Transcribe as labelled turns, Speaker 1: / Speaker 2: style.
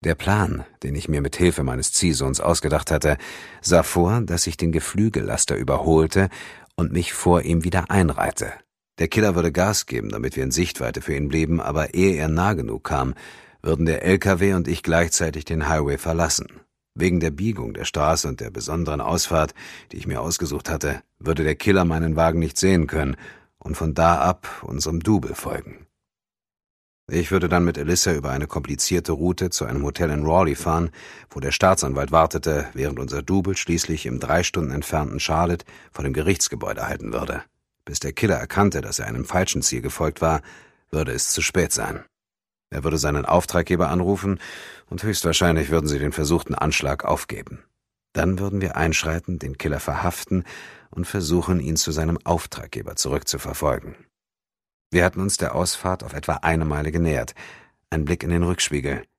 Speaker 1: Der Plan, den ich mir mit Hilfe meines Ziehsohns ausgedacht hatte, sah vor, dass ich den Geflügellaster überholte und mich vor ihm wieder einreihte. Der Killer würde Gas geben, damit wir in Sichtweite für ihn blieben, aber ehe er nah genug kam, würden der LKW und ich gleichzeitig den Highway verlassen. Wegen der Biegung der Straße und der besonderen Ausfahrt, die ich mir ausgesucht hatte, würde der Killer meinen Wagen nicht sehen können und von da ab unserem Double folgen. Ich würde dann mit Alyssa über eine komplizierte Route zu einem Hotel in Raleigh fahren, wo der Staatsanwalt wartete, während unser Double schließlich im 3 Stunden entfernten Charlotte vor dem Gerichtsgebäude halten würde. Bis der Killer erkannte, dass er einem falschen Ziel gefolgt war, würde es zu spät sein. Er würde seinen Auftraggeber anrufen und höchstwahrscheinlich würden sie den versuchten Anschlag aufgeben. Dann würden wir einschreiten, den Killer verhaften und versuchen, ihn zu seinem Auftraggeber zurückzuverfolgen. Wir hatten uns der Ausfahrt auf etwa 1 Meile genähert. Ein Blick in den Rückspiegel.